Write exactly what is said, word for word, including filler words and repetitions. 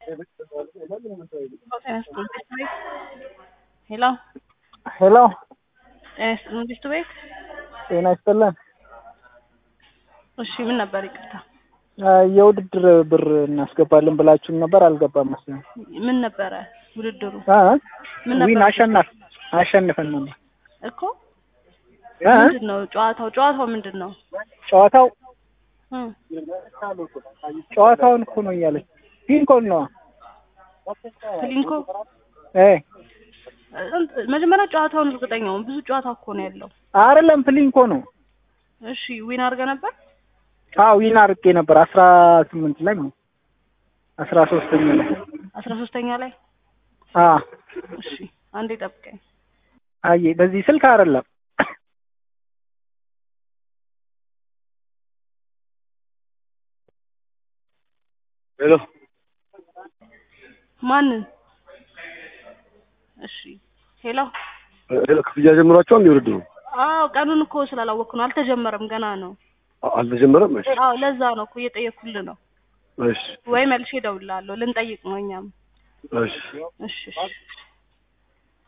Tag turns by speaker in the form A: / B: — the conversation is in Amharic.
A: Hello.
B: ሄሎ
A: እስ እንዴት ቤት?
B: ጤና ይስጥልን።
A: እሺ ምን ነበር ይቅርታ?
B: የውድድር ብር እናስገባለን ብላችሁን ነበር አልገባም መሰለኝ።
A: ምን ነበር ውድድሩ?
B: አ
A: ምን ነበር?
B: ዊን አሸናፍ አሸንፈን ነው
A: እኮ ምንድነው ጨዋታው? ጨዋታው ምንድነው?
B: ጨዋታው
A: እም
B: ጨዋታውን እኮ ነው ያለኝ። ፒንኮን ነው
A: ፍሊንኮ
B: እ
A: መጀመሪያ ጨዋታውን እርግጠኛው ብዙ ጨዋታ እኮ ነው ያለው።
B: አይደለም ፍሊንኮ ነው።
A: እሺ ዊን አድርገ ነበር?
B: አዎ ዊን አድርጌ ነበር አስራ ስምንት ላይ ነው አስራ ሶስተኛ ላይ
A: አስራ ሶስተኛ ላይ
B: አ
A: እሺ አንዴ ጠብቀኝ።
B: አይ በዚህ ስልክ አይደለም።
C: ሄሎ
A: ማን? እሺ ሄሎ
C: ሄሎ ክፍያ ጀምሯቸዋል እንዴ ውድድሩ?
A: አዎ ቀኑን እኮ ስላላወቅኩ ነው። አልተጀመረም ገና ነው።
C: አልተጀመረም? እሺ
A: አዎ ለዛ ነው እኮ እየጠየኩልህ ነው።
C: እሺ
A: ወይ መልሼ እደውልልሃለሁ ልንጠይቅ ነው እኛም።
C: እሺ
A: እሺ እሺ